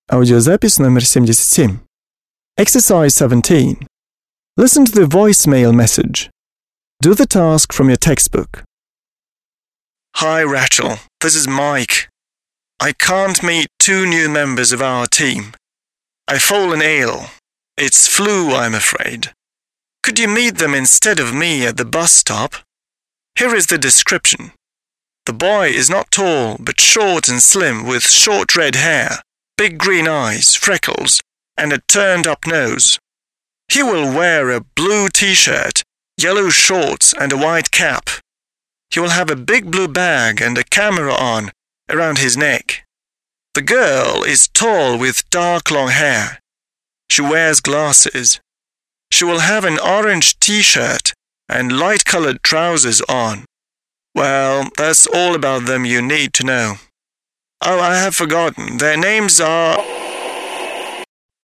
Аудиозапись номер 77. Exercise 17. Listen to the voicemail message. Do the task from your textbook. Hi Rachel, this is Mike. I can't meet two new members of our team. I've fallen ill. It's flu, I'm afraid. Could you meet them instead of me at the bus stop? Here is the description. The boy is not tall, but short and slim with short red hair, big green eyes, freckles, and a turned-up nose. He will wear a blue t-shirt, yellow shorts, and a white cap. He will have a big blue bag and a camera on around his neck. The girl is tall with dark long hair. She wears glasses. She will have an orange t-shirt and light-colored trousers on. Well, that's all about them you need to know. Oh, I have forgotten. Their names are...